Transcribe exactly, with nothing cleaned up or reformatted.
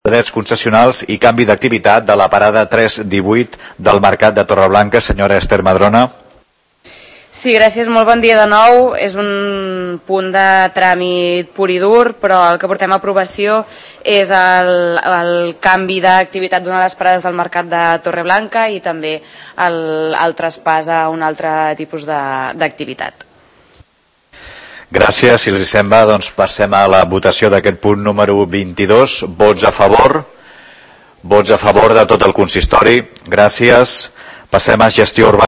drets concessionals i canvi d'activitat de la parada tres divuit del Mercat de Torreblanca. Senyora Esther Madrona. Sí, gràcies, molt bon dia de nou. És un punt de tràmit pur i dur, però el que portem a aprovació és el, el canvi d'activitat d'una de les parades del Mercat de Torreblanca i també el, el traspàs a un altre tipus d'activitat. Gràcies. Si els sembla, doncs passem a la votació d'aquest punt número vint-i-dos. Vots a favor. Vots a favor de tot el consistori. Gràcies. Passem a gestió urbana.